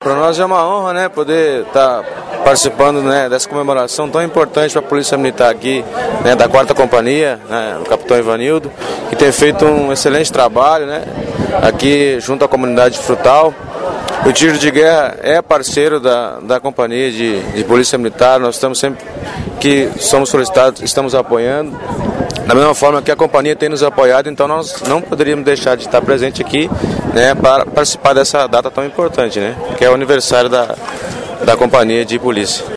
para nós é uma honra, né, poder estar participando, né, dessa comemoração tão importante para a Polícia Militar aqui, né, da 4ª Companhia, né, o Capitão Ivanildo, que tem feito um excelente trabalho, né, aqui junto à comunidade Frutal. O Tiro de Guerra é parceiro da Companhia de Polícia Militar, nós estamos sempre que somos solicitados, estamos apoiando. Da mesma forma que a companhia tem nos apoiado, então nós não poderíamos deixar de estar presente aqui, né, para participar dessa data tão importante, né, que é o aniversário da Companhia de Polícia.